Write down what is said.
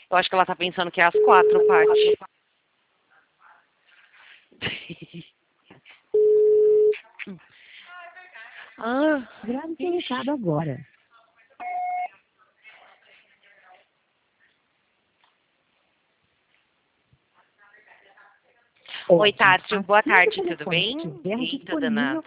Eu acho que ela tá pensando que é às 4, Paty. Grave seu recado agora. Oi, Tati. Boa tarde, Ótimo. tudo bem? Telefone estiver Eita, disponível. danado.